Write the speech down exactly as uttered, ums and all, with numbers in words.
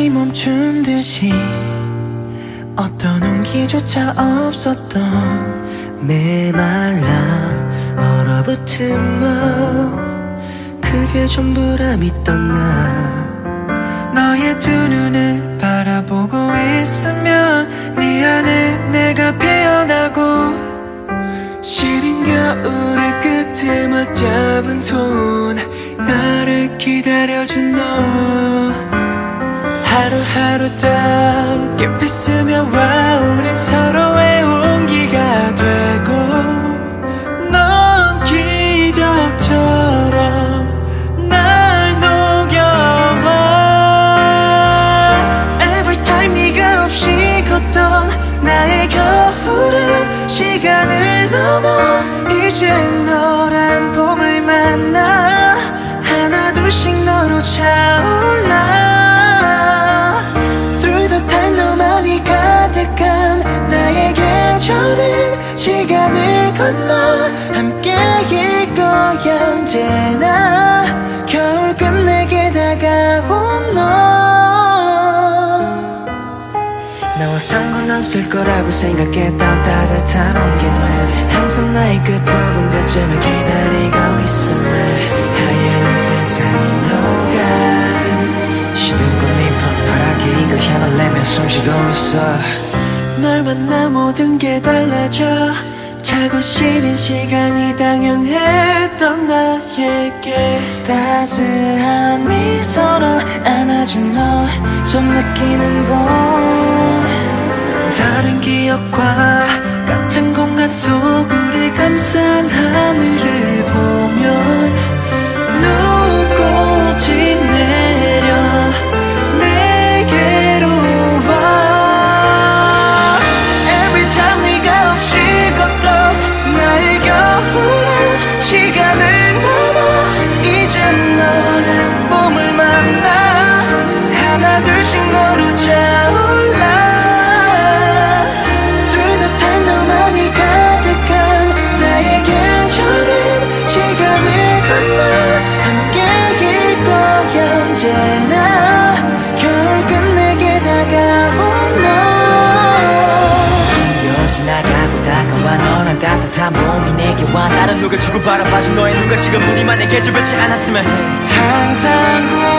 시간이 멈춘 듯이 어떤 온기조차 없었던 메말라 얼어붙은 맘, 그게 전부라 믿던 나. 너의 두 눈을 바라보고 있으면 네 안에 내가 피어나고, 시린 겨울의 끝에 맞잡은 손, 나를 기다려준 너. 하루하루 더 깊이 스며와 우린 서로의 온기가 되고, 넌 기적처럼 날 녹여와. Every time 네가 없이 걷던 나의 겨울은 시간을 넘어 이제 너란 봄을 만나 하나 둘씩 너로 차올라. 저는 시간을 건너 함께일 거야 언제나. 겨울 끝내게 다가온 너. 나와 상관없을 거라고 생각했던 따뜻한 온기는 항상 나의 끝부분 그쯤을 기다리고 있음을. 하얀 세상이 녹아 시든 꽃잎은 바라기 그 향을 내며 숨쉬고 있어. 널 만나 모든 게 달라져. 차고 시린 시간이 당연했던 나에게 따스한 미소로 안아준 너 좀 느끼는 봄. 다른 기억과 같은 공간 속 우리 감싼 하늘을 보면 눈꽃이 내려 내게로 와. 시간을 넘어 이제 너는 봄을 만나 하나 둘씩 너로 차올라. Through the time 너만이 가득한 나에게 저는 시간을 건너 함께일 거야 언제나. 겨울 끝내게 다가온 너. 겨울 지나가고 다가와 너란 따뜻한 봄이 내게 와. 나는 누가 주고 바라봐준 너의 누가 지금 우리만의 계절 볕이 않았으면 해. 항상